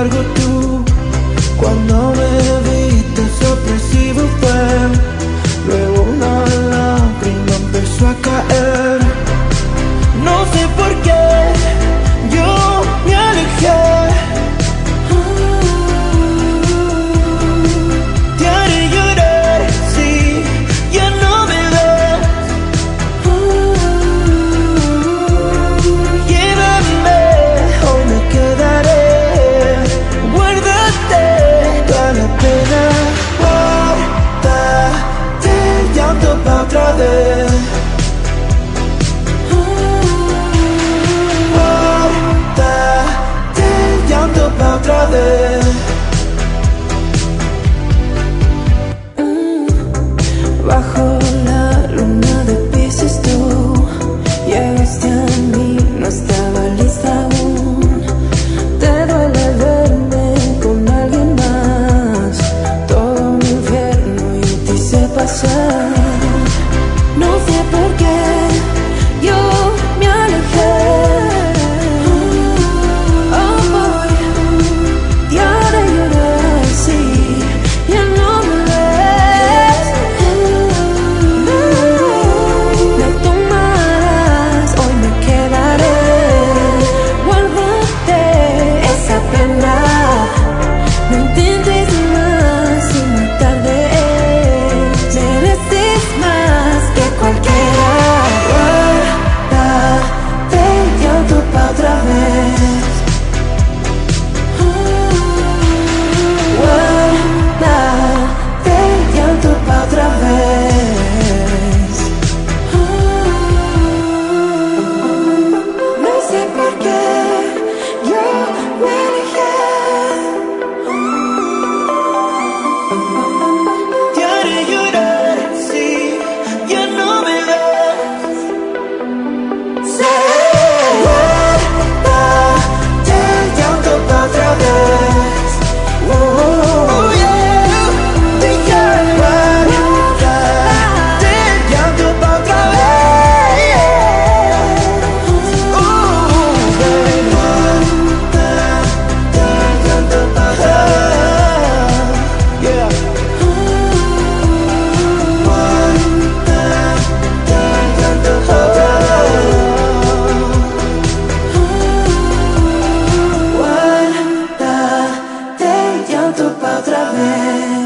embargo tú, cuando me viste sorpresivo fue, luego una lágrima empezó a caer. No sé por qué yo me alejé. Te haré llorar si ya no me ves. Llévame, hoy me quedaré. Guárdate toda la pena, guárdate el llanto pa' otra vez. Otra vez. Bajo la luna de Piscis tú llegaste a mí, no estaba lista aún. Te duele verme con alguien más, todo un infierno y te hice pasar. No sé por qué yo me alejé. Otra vez.